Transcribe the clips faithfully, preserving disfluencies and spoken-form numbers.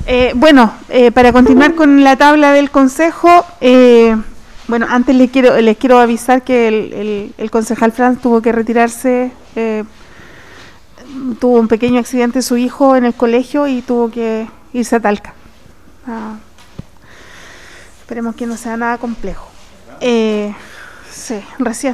Eh, bueno, eh, para continuar con la tabla del Consejo, eh, bueno, antes les quiero les quiero avisar que el, el, el concejal Franz tuvo que retirarse, eh, tuvo un pequeño accidente su hijo en el colegio y tuvo que irse a Talca. Ah, esperemos que no sea nada complejo. Eh, sí, recién.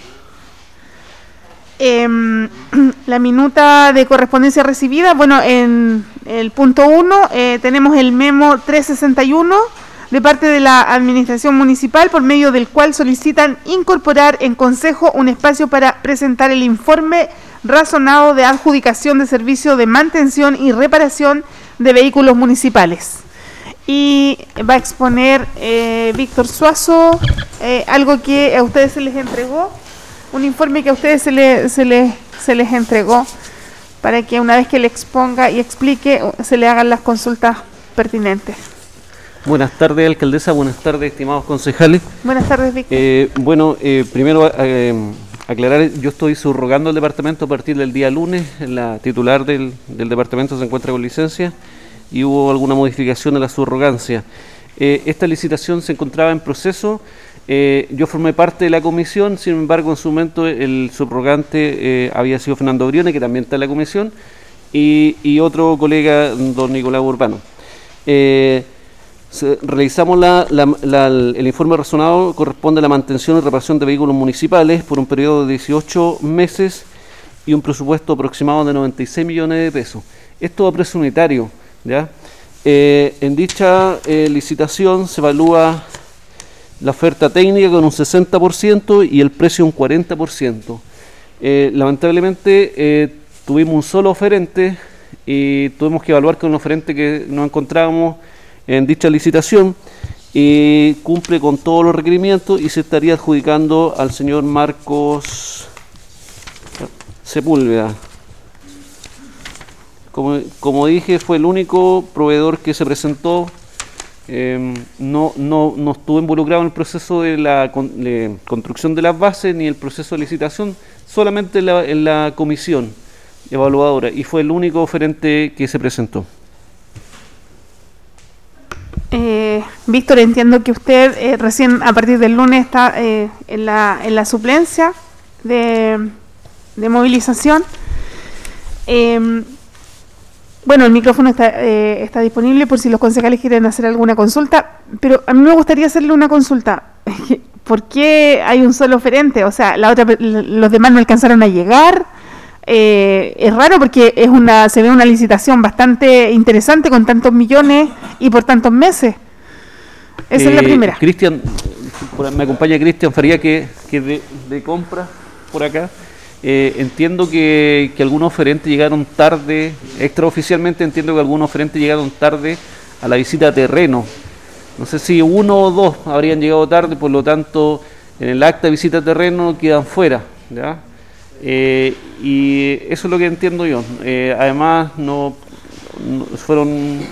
Eh, la minuta de correspondencia recibida, bueno, en el punto uno eh, tenemos el memo trescientos sesenta y uno de parte de la Administración Municipal, por medio del cual solicitan incorporar en Consejo un espacio para presentar el informe razonado de adjudicación de servicio de mantención y reparación de vehículos municipales. Y va a exponer eh, Víctor Suazo, eh, algo que a ustedes se les entregó. Un informe que a ustedes se, le, se, le, se les entregó para que una vez que le exponga y explique, se le hagan las consultas pertinentes. Buenas tardes, alcaldesa. Buenas tardes, estimados concejales. Buenas tardes, Víctor. Eh, bueno, eh, primero eh, aclarar, yo estoy subrogando al departamento a partir del día lunes. La titular del, del departamento se encuentra con licencia y hubo alguna modificación de la subrogancia. Eh, esta licitación se encontraba en proceso. Eh, yo formé parte de la comisión, sin embargo en su momento el subrogante eh, había sido Fernando Briones, que también está en la comisión, y, y otro colega, don Nicolás Urbano. Eh, se, realizamos la, la, la, el informe razonado, corresponde a la mantención y reparación de vehículos municipales por un periodo de dieciocho meses y un presupuesto aproximado de noventa y seis millones de pesos. Esto a precio unitario, ¿ya? Eh, en dicha eh, licitación se evalúa la oferta técnica con un sesenta por ciento y el precio un cuarenta por ciento. Eh, lamentablemente eh, tuvimos un solo oferente y tuvimos que evaluar con un oferente que nos encontrábamos en dicha licitación y cumple con todos los requerimientos y se estaría adjudicando al señor Marcos Sepúlveda. Como, como dije, fue el único proveedor que se presentó. Eh, no, no, no estuvo involucrado en el proceso de la con, de construcción de las bases ni el proceso de licitación, solamente en la, en la comisión evaluadora, y fue el único oferente que se presentó. Eh, Víctor, entiendo que usted eh, recién a partir del lunes está eh, en, la, en la suplencia de, de movilización. Eh, Bueno, el micrófono está, eh, está disponible por si los concejales quieren hacer alguna consulta, pero a mí me gustaría hacerle una consulta. ¿Por qué hay un solo oferente? O sea, la otra, los demás no alcanzaron a llegar. Eh, es raro porque es una, se ve una licitación bastante interesante con tantos millones y por tantos meses. Esa eh, es la primera. Cristian, me acompaña Cristian Faría, que, que de, de compra por acá. Eh, entiendo que, que algunos oferentes llegaron tarde, extraoficialmente entiendo que algunos oferentes llegaron tarde a la visita a terreno. No sé si uno o dos habrían llegado tarde, por lo tanto en el acta de visita a terreno quedan fuera, ¿ya? Eh, y eso es lo que entiendo yo. Eh, además no, no fueron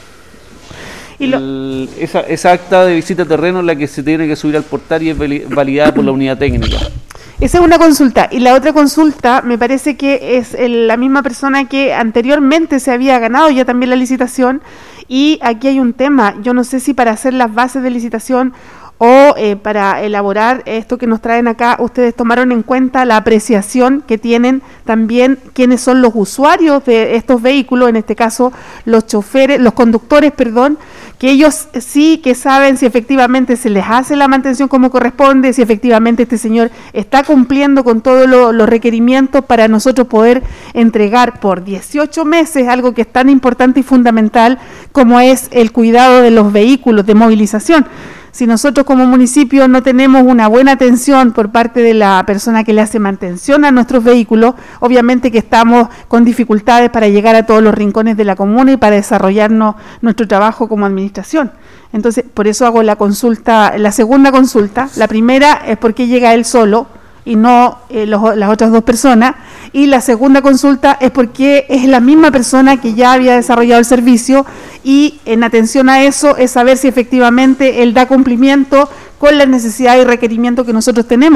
¿Y lo? el, esa, esa acta de visita a terreno es la que se tiene que subir al portal y es validada por la unidad técnica. Esa es una consulta. Y la otra consulta me parece que es el, la misma persona que anteriormente se había ganado ya también la licitación. Y aquí hay un tema. Yo no sé si para hacer las bases de licitación o eh, para elaborar esto que nos traen acá, ustedes tomaron en cuenta la apreciación que tienen también quienes son los usuarios de estos vehículos, en este caso los choferes, los conductores, perdón, que ellos sí que saben si efectivamente se les hace la mantención como corresponde, si efectivamente este señor está cumpliendo con todos lo, los requerimientos para nosotros poder entregar por dieciocho meses algo que es tan importante y fundamental como es el cuidado de los vehículos de movilización. Si nosotros como municipio no tenemos una buena atención por parte de la persona que le hace mantención a nuestros vehículos, obviamente que estamos con dificultades para llegar a todos los rincones de la comuna y para desarrollarnos nuestro trabajo como administración. Entonces, por eso hago la consulta, la segunda consulta. La primera es por qué llega él solo y no eh, los, las otras dos personas, y la segunda consulta es porque es la misma persona que ya había desarrollado el servicio, y en atención a eso es saber si efectivamente él da cumplimiento con las necesidades y requerimientos que nosotros tenemos,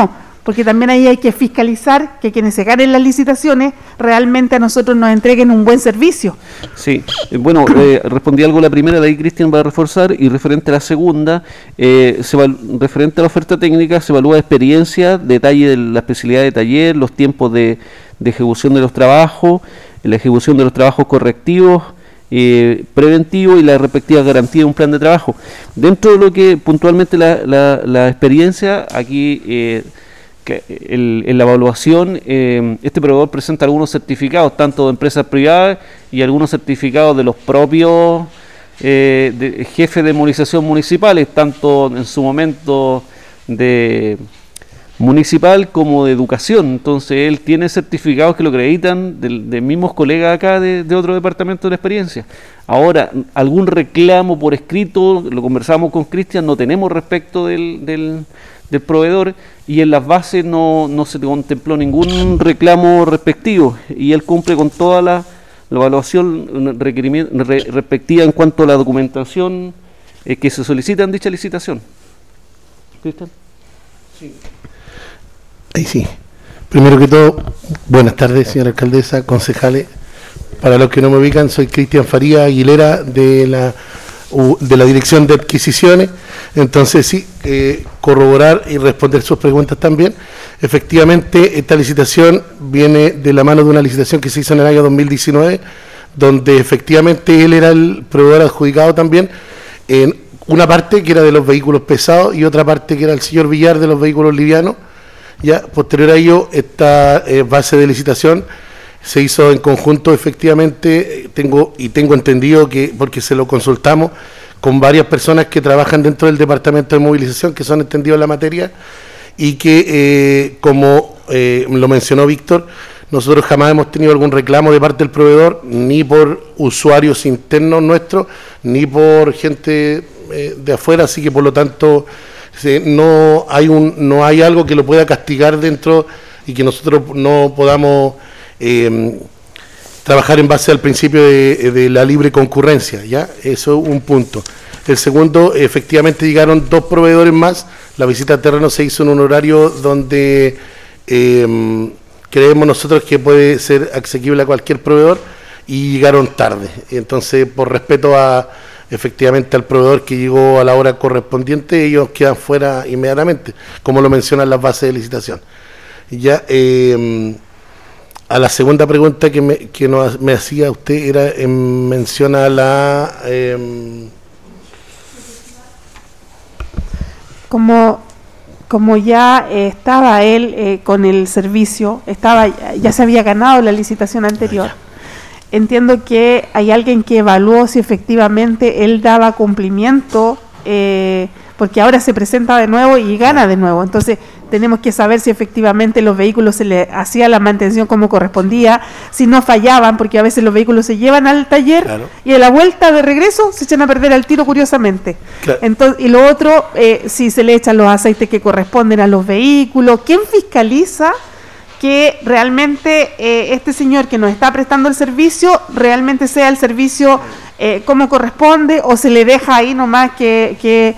porque también ahí hay que fiscalizar que quienes se ganen las licitaciones realmente a nosotros nos entreguen un buen servicio. Sí, eh, bueno, eh, respondí algo a la primera, de ahí Cristian va a reforzar, y referente a la segunda, eh, se referente a la oferta técnica, se evalúa experiencia, detalle de la especialidad de taller, los tiempos de, de ejecución de los trabajos, la ejecución de los trabajos correctivos, Eh, preventivo y la respectiva garantía de un plan de trabajo. Dentro de lo que puntualmente la, la, la experiencia, aquí eh, que el, en la evaluación, eh, este proveedor presenta algunos certificados, tanto de empresas privadas y algunos certificados de los propios eh, de, jefes de movilización municipales, tanto en su momento de municipal como de educación. Entonces él tiene certificados que lo acreditan de, de mismos colegas acá de, de otro departamento de la experiencia. Ahora, algún reclamo por escrito, lo conversamos con Cristian, no tenemos respecto del, del, del proveedor, y en las bases no, no se contempló ningún reclamo respectivo, y él cumple con toda la, la evaluación requerimiento, re, respectiva en cuanto a la documentación eh, que se solicita en dicha licitación. Cristian. Sí. Ahí sí. Primero que todo, buenas tardes, señora alcaldesa, concejales. Para los que no me ubican, soy Cristian Faría Aguilera de la de la Dirección de Adquisiciones. Entonces sí, eh, corroborar y responder sus preguntas también. Efectivamente, esta licitación viene de la mano de una licitación que se hizo en el año dos mil diecinueve, donde efectivamente él era el proveedor adjudicado también en una parte que era de los vehículos pesados y otra parte que era el señor Villar de los vehículos livianos. Ya posterior a ello, esta eh, base de licitación se hizo en conjunto, efectivamente, tengo y tengo entendido que, porque se lo consultamos con varias personas que trabajan dentro del departamento de movilización, que son entendidos en la materia, y que, eh, como eh, lo mencionó Víctor, nosotros jamás hemos tenido algún reclamo de parte del proveedor, ni por usuarios internos nuestros, ni por gente eh, de afuera, así que por lo tanto Sí, no hay un no hay algo que lo pueda castigar dentro y que nosotros no podamos eh, trabajar en base al principio de, de la libre concurrencia, ¿ya? Eso es un punto. El segundo, efectivamente llegaron dos proveedores más, la visita a terreno se hizo en un horario donde eh, creemos nosotros que puede ser asequible a cualquier proveedor, y llegaron tarde. Entonces, por respeto a efectivamente al proveedor que llegó a la hora correspondiente, ellos quedan fuera inmediatamente, como lo mencionan las bases de licitación. Ya eh, a la segunda pregunta que me, que nos, me hacía usted era en mención a la eh, como como ya eh, estaba él eh, con el servicio, estaba ya se había ganado la licitación anterior. Entiendo que hay alguien que evaluó si efectivamente él daba cumplimiento, eh, porque ahora se presenta de nuevo y gana de nuevo. Entonces tenemos que saber si efectivamente los vehículos se le hacía la mantención como correspondía, si no fallaban, porque a veces los vehículos se llevan al taller, claro, y a la vuelta de regreso se echan a perder al tiro, curiosamente. Claro. Entonces, y lo otro, eh, si se le echan los aceites que corresponden a los vehículos. ¿Quién fiscaliza que realmente eh, este señor que nos está prestando el servicio realmente sea el servicio eh, como corresponde, o se le deja ahí nomás que... que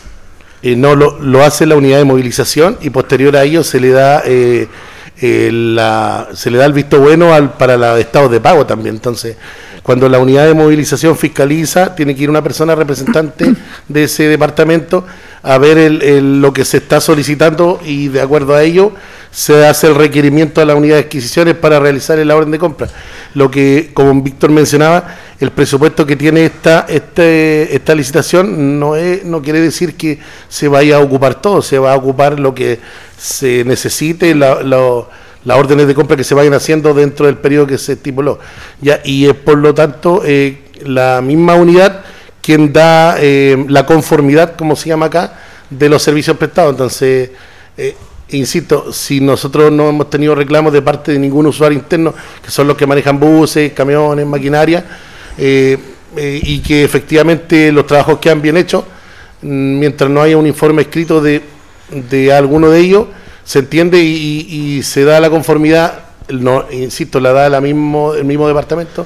eh, no, lo, lo hace la unidad de movilización, y posterior a ello se le da eh, eh, la, se le da el visto bueno al, para los estados de pago también. Entonces, cuando la unidad de movilización fiscaliza, tiene que ir una persona representante de ese departamento a ver el, el, lo que se está solicitando, y de acuerdo a ello se hace el requerimiento a la unidad de adquisiciones para realizar la orden de compra. Lo que, como Víctor mencionaba, el presupuesto que tiene esta este, esta licitación no es, no quiere decir que se vaya a ocupar todo, se va a ocupar lo que se necesite, la, la, las órdenes de compra que se vayan haciendo dentro del periodo que se estipuló. Ya, y es por lo tanto eh, la misma unidad quien da eh, la conformidad, como se llama acá, de los servicios prestados. Entonces, eh, insisto, si nosotros no hemos tenido reclamos de parte de ningún usuario interno, que son los que manejan buses, camiones, maquinaria, eh, eh, y que efectivamente los trabajos quedan bien hechos, mientras no haya un informe escrito de, de alguno de ellos, se entiende y, y, y se da la conformidad, no, insisto, la da la mismo, el mismo departamento,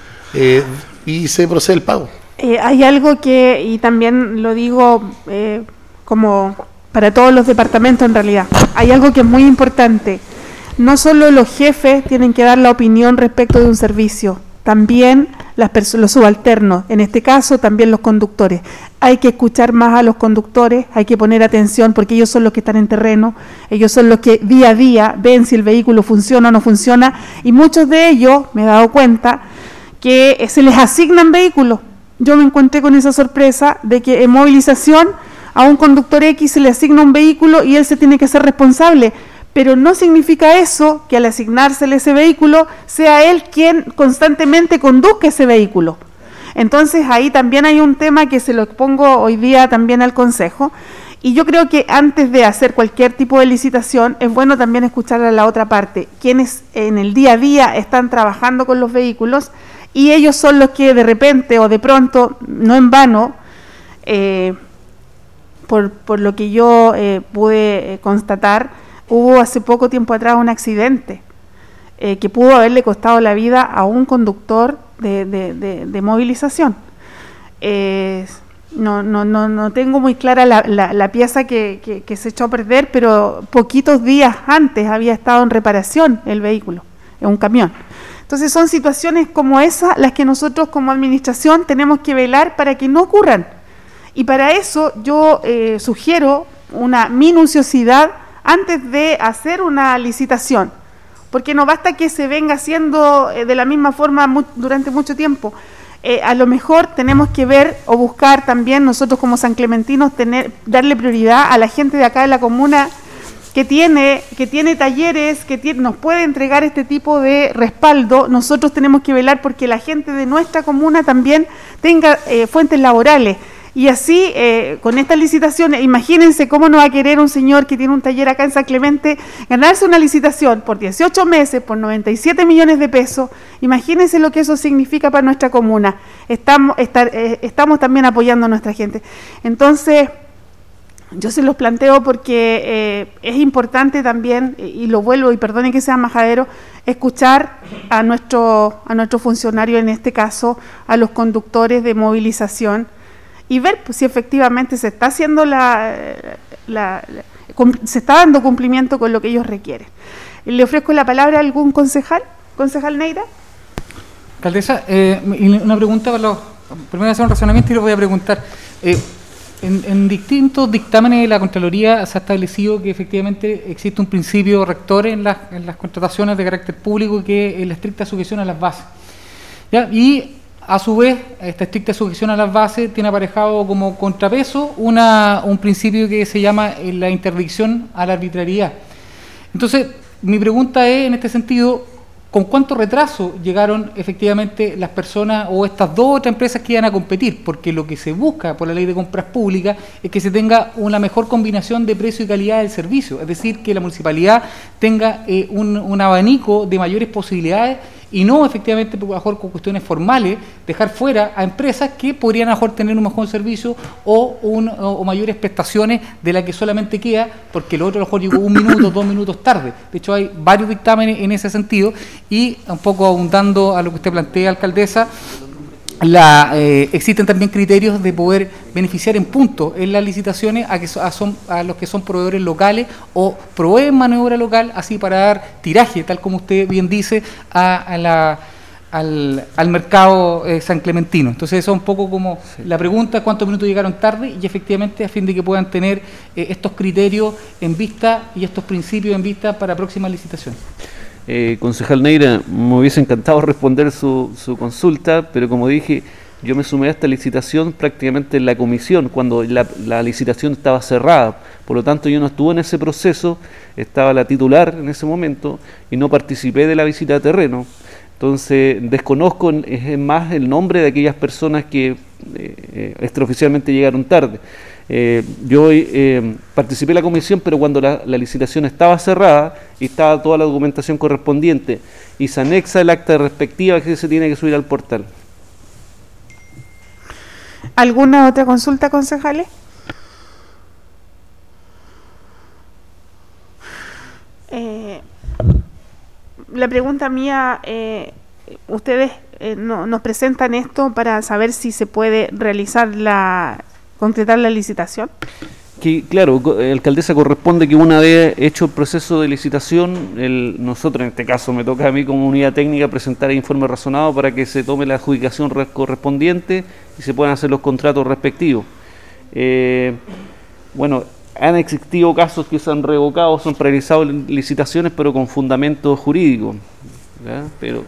eh, y se procede el pago. Eh, hay algo que, y también lo digo eh, como para todos los departamentos en realidad, hay algo que es muy importante. No solo los jefes tienen que dar la opinión respecto de un servicio, también las perso- los subalternos, en este caso también los conductores. Hay que escuchar más a los conductores, hay que poner atención porque ellos son los que están en terreno, ellos son los que día a día ven si el vehículo funciona o no funciona, y muchos de ellos, me he dado cuenta, que se les asignan vehículos. Yo me encontré con esa sorpresa de que en movilización a un conductor X se le asigna un vehículo y él se tiene que hacer responsable, pero no significa eso que al asignársele ese vehículo sea él quien constantemente conduzca ese vehículo. Entonces ahí también hay un tema que se lo expongo hoy día también al Consejo, y yo creo que antes de hacer cualquier tipo de licitación es bueno también escuchar a la otra parte, quienes en el día a día están trabajando con los vehículos, y ellos son los que de repente o de pronto, no en vano, eh, por, por lo que yo eh, pude eh, constatar, hubo hace poco tiempo atrás un accidente eh, que pudo haberle costado la vida a un conductor de, de, de, de movilización. Eh, no, no, no, no tengo muy clara la, la, la pieza que, que, que se echó a perder, pero poquitos días antes había estado en reparación el vehículo, en un camión. Entonces son situaciones como esa las que nosotros como administración tenemos que velar para que no ocurran. Y para eso yo eh, sugiero una minuciosidad antes de hacer una licitación, porque no basta que se venga haciendo eh, de la misma forma mu- durante mucho tiempo. Eh, a lo mejor tenemos que ver o buscar también nosotros como sanclementinos tener, darle prioridad a la gente de acá de la comuna que tiene, que tiene talleres, que tiene, nos puede entregar este tipo de respaldo. Nosotros tenemos que velar porque la gente de nuestra comuna también tenga eh, fuentes laborales. Y así, eh, con estas licitaciones, imagínense cómo no va a querer un señor que tiene un taller acá en San Clemente ganarse una licitación por dieciocho meses, por noventa y siete millones de pesos. Imagínense lo que eso significa para nuestra comuna. Estamos, estar, eh, estamos también apoyando a nuestra gente. Entonces, yo se los planteo porque eh, es importante también, y lo vuelvo, y perdonen que sea majadero, escuchar a nuestro, a nuestro funcionario, en este caso, a los conductores de movilización, y ver pues, si efectivamente se está haciendo la, la, la, se está dando cumplimiento con lo que ellos requieren. Le ofrezco la palabra a algún concejal, concejal Neira. Alcaldesa, eh, una pregunta para los, primero hacer un razonamiento y lo voy a preguntar. Eh, en, en distintos dictámenes de la Contraloría se ha establecido que efectivamente existe un principio rector en las, en las contrataciones de carácter público, que es la estricta sujeción a las bases. ¿Ya? Y a su vez, esta estricta sujeción a las bases tiene aparejado como contrapeso una, un principio que se llama la interdicción a la arbitrariedad. Entonces, mi pregunta es, en este sentido, ¿con cuánto retraso llegaron efectivamente las personas o estas dos otras empresas que iban a competir? Porque lo que se busca por la ley de compras públicas es que se tenga una mejor combinación de precio y calidad del servicio, es decir, que la municipalidad tenga eh, un, un abanico de mayores posibilidades y no efectivamente por mejor con cuestiones formales dejar fuera a empresas que podrían a mejor tener un mejor servicio o, un, o, o mayores prestaciones de la que solamente queda porque el otro a lo mejor llegó un minuto, dos minutos tarde. De hecho hay varios dictámenes en ese sentido y un poco abundando a lo que usted plantea, alcaldesa, La, eh, existen también criterios de poder beneficiar en puntos en las licitaciones a, que so, a, son, a los que son proveedores locales o proveen maniobra local, así para dar tiraje, tal como usted bien dice, a, a la, al, al mercado eh, sanclementino. Entonces eso es un poco como sí. La pregunta, cuántos minutos llegaron tarde y efectivamente a fin de que puedan tener eh, estos criterios en vista y estos principios en vista para próximas licitaciones. Eh, concejal Neira, me hubiese encantado responder su, su consulta, pero como dije, yo me sumé a esta licitación prácticamente en la comisión, cuando la, la licitación estaba cerrada, por lo tanto yo no estuve en ese proceso, estaba la titular en ese momento y no participé de la visita de terreno, entonces desconozco es más el nombre de aquellas personas que eh, extraoficialmente llegaron tarde. Eh, yo eh, participé en la comisión, pero cuando la, la licitación estaba cerrada y estaba toda la documentación correspondiente y se anexa el acta respectiva que se tiene que subir al portal. ¿Alguna otra consulta, concejales? Eh, la pregunta mía, eh, ustedes eh, no, nos presentan esto para saber si se puede realizar la... concretar la licitación. que, claro, alcaldesa, corresponde que una vez hecho el proceso de licitación, el, nosotros, en este caso me toca a mí como unidad técnica presentar el informe razonado para que se tome la adjudicación correspondiente y se puedan hacer los contratos respectivos. Eh, bueno, han existido casos que se han revocado, son realizados licitaciones, pero con fundamento jurídico, ¿ya? Pero...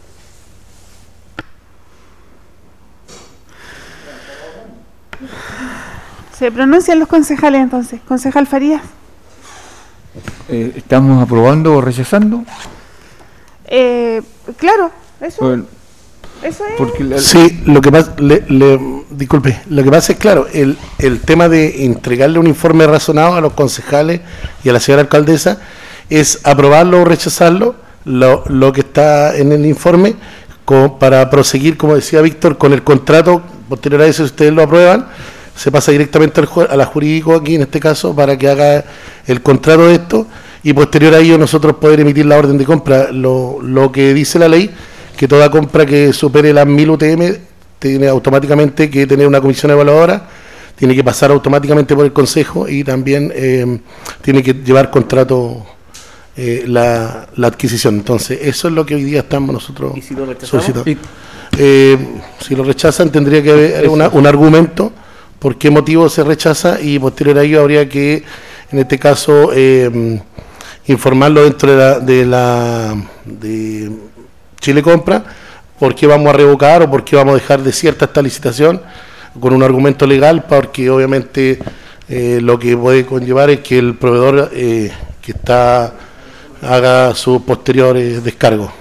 Se pronuncian los concejales entonces. Concejal Farías. Eh, ¿Estamos aprobando o rechazando? Eh, claro, eso, Bueno, eso es. porque la- Sí, lo que pasa, le, le- disculpe, lo que pasa es, claro, el, el tema de entregarle un informe razonado a los concejales y a la señora alcaldesa es aprobarlo o rechazarlo, lo, lo que está en el informe, co- para proseguir, como decía Víctor, con el contrato. Posterior a eso, si ustedes lo aprueban, se pasa directamente al, ju- a la jurídico aquí, en este caso, para que haga el contrato de esto, y posterior a ello nosotros poder emitir la orden de compra. Lo, lo que dice la ley, que toda compra que supere las mil U T M tiene automáticamente que tener una comisión evaluadora, tiene que pasar automáticamente por el Consejo y también eh, tiene que llevar contrato eh, la, la adquisición. Entonces, eso es lo que hoy día estamos nosotros ¿Y si lo rechazamos? solicitando. Eh, si lo rechazan, tendría que haber una- un argumento por qué motivo se rechaza, y posterior a ello habría que, en este caso, eh, informarlo dentro de la, de la de Chile Compra, por qué vamos a revocar o por qué vamos a dejar desierta esta licitación, con un argumento legal, porque obviamente eh, lo que puede conllevar es que el proveedor eh, que está haga sus posteriores descargos.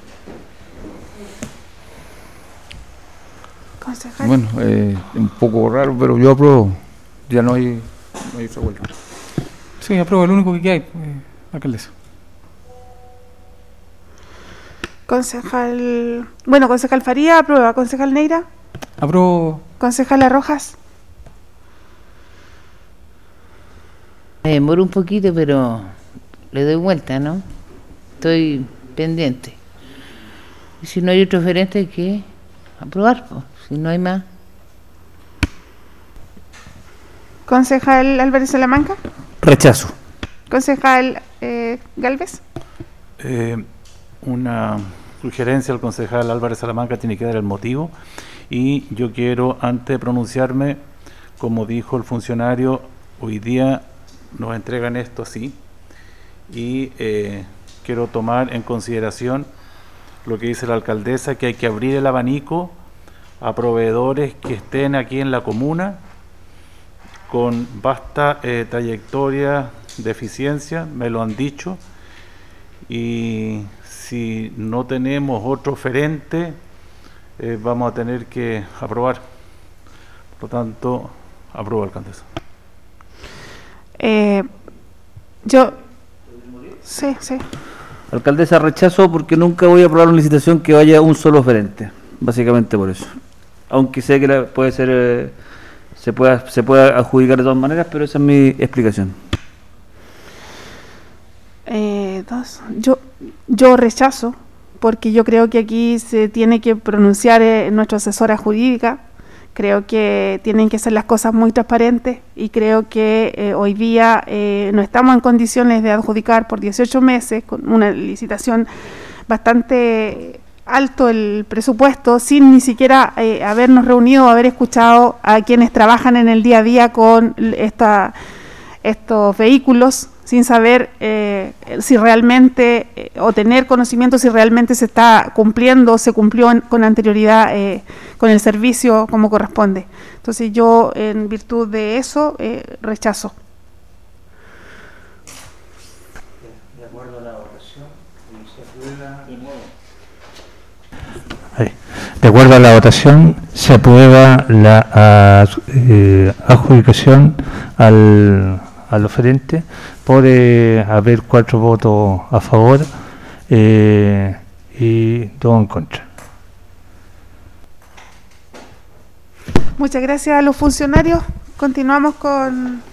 Concejal. bueno, eh, un poco raro, pero yo apruebo. Ya no hay, no hay otra vuelta. Sí, apruebo, el único que hay, eh, alcaldesa. Concejal. Bueno, concejal Faría, aprueba. Concejal Neira. Apruebo. Concejala Rojas. Me demoro un poquito, pero le doy vuelta, ¿no? Estoy pendiente. Y si no hay otro oferente, hay que aprobar, pues. Si no hay más. Concejal Álvarez Salamanca. Rechazo. Concejal eh, Galvez. Eh, una sugerencia al concejal Álvarez Salamanca tiene que dar el motivo, y yo quiero, antes de pronunciarme, como dijo el funcionario, hoy día nos entregan esto así, y eh, quiero tomar en consideración lo que dice la alcaldesa, que hay que abrir el abanico a proveedores que estén aquí en la comuna con vasta eh, trayectoria de eficiencia, me lo han dicho, y si no tenemos otro oferente, eh, vamos a tener que aprobar. Por lo tanto, apruebo, alcaldesa. Eh, yo. Sí, sí. Alcaldesa, rechazo porque nunca voy a aprobar una licitación que vaya un solo oferente. Básicamente por eso. Aunque sé que la, puede ser, eh, se pueda se pueda adjudicar de todas maneras, pero esa es mi explicación. Eh, dos. Yo, yo rechazo, porque yo creo que aquí se tiene que pronunciar eh, nuestra asesora jurídica. Creo que tienen que ser las cosas muy transparentes, y creo que eh, hoy día eh, no estamos en condiciones de adjudicar por dieciocho meses, con una licitación bastante alto el presupuesto, sin ni siquiera eh, habernos reunido o haber escuchado a quienes trabajan en el día a día con esta, estos vehículos, sin saber eh, si realmente, eh, o tener conocimiento si realmente se está cumpliendo o se cumplió en, con anterioridad eh, con el servicio como corresponde. Entonces yo, en virtud de eso, eh, rechazo. De acuerdo a la votación, se aprueba de nuevo. De acuerdo a la votación, se aprueba la a, eh, adjudicación al, al oferente por eh, haber cuatro votos a favor eh, y dos en contra. Muchas gracias a los funcionarios. Continuamos con